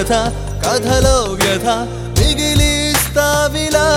కథ కథలో వ్యథ మిగిలిస్తావిలా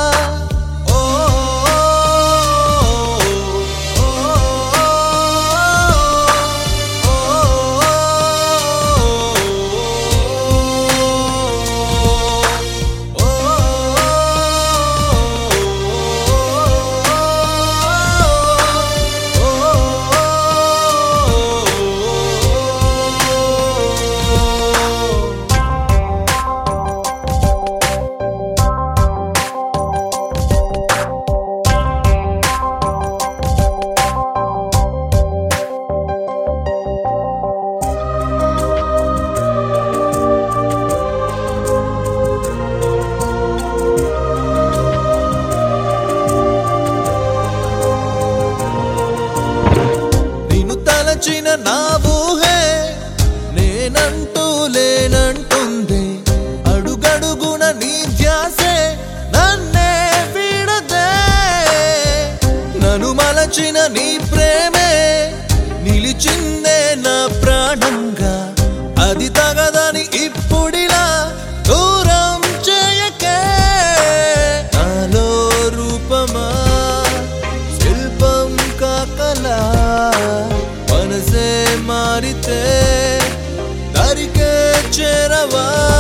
నా ఊహే నేనంటూ లేనంటుంది అడుగడుగున నీ ధ్యాసే నన్నే విడదే నన్ను మలచిన నీ ప్రేమే నిలిచిందే నా ప్రాణంగా అది తగదని ఇప్పుడిలా దూరం చేయకే నాలో రూపమా శిల్పం కాకలా మనసే మారితే దరికే చేరవా